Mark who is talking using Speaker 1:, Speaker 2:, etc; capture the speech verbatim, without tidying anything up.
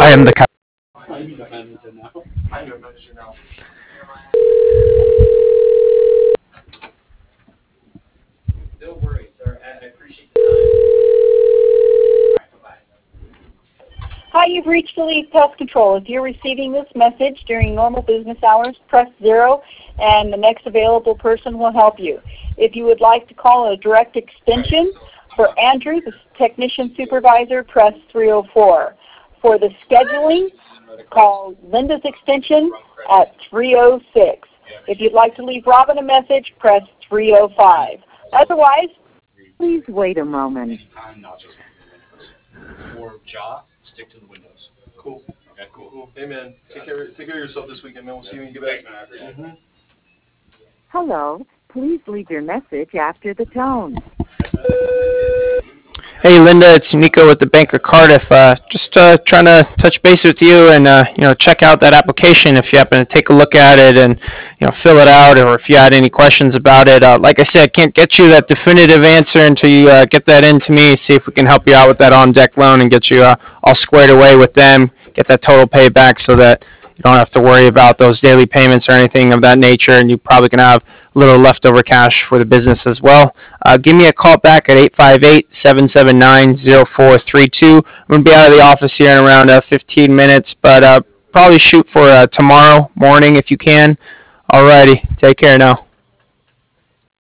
Speaker 1: I am the captain.
Speaker 2: I'm the manager now. I'm your manager now.
Speaker 3: Don't worry, sir. I, I appreciate the time. All right, bye-bye.
Speaker 4: Hi, you've reached Elite Pest Control. If you're receiving this message during normal business hours, press zero, and the next available person will help you. If you would like to call a direct extension for Andrew, the technician supervisor, press three oh four. For the scheduling, call Linda's extension at three oh six. If you'd like to leave Robin a message, press three oh five. Otherwise, please wait a moment.
Speaker 2: Anytime, not just windows. For jaw, stick to the windows.
Speaker 5: Cool.
Speaker 2: Okay, cool.
Speaker 5: Cool. Hey, man. Take care, take care of yourself this weekend, man. We'll see you when you get back.
Speaker 2: Thanks, man. I appreciate it.
Speaker 5: Mm-hmm.
Speaker 4: Hello, please leave your message after the tone.
Speaker 1: Hey, Linda, it's Nico with the Bank of Cardiff. Uh, just uh, trying to touch base with you and uh, you know check out that application if you happen to take a look at it and you know fill it out, or if you had any questions about it. Uh, like I said, can't get you that definitive answer until you uh, get that in to me. See if we can help you out with that on-deck loan and get you uh, all squared away with them. Get that total payback so that you don't have to worry about those daily payments or anything of that nature, and you probably can have a little leftover cash for the business as well. Uh, give me a call back at eight five eight, seven seven nine, zero four three two. I'm going to be out of the office here in around uh, fifteen minutes, but uh, probably shoot for uh, tomorrow morning if you can. Alrighty, take care now.